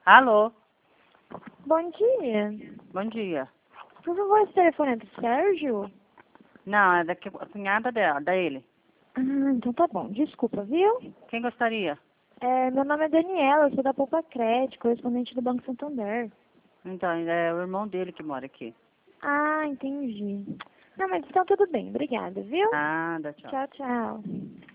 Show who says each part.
Speaker 1: Alô,
Speaker 2: Bom dia.
Speaker 1: bom dia.
Speaker 2: Por favor, esse telefone é do Sérgio?
Speaker 1: Não, é daqui a cunhada dele.
Speaker 2: Então tá bom. Desculpa, viu?
Speaker 1: Quem gostaria?
Speaker 2: Meu nome é Daniela, eu sou da Poupa Crédito, correspondente do Banco Santander.
Speaker 1: Então, é o irmão dele que mora aqui.
Speaker 2: Ah, entendi. Não, mas então tudo bem. Obrigada, viu?
Speaker 1: Nada, tchau.
Speaker 2: Tchau, tchau.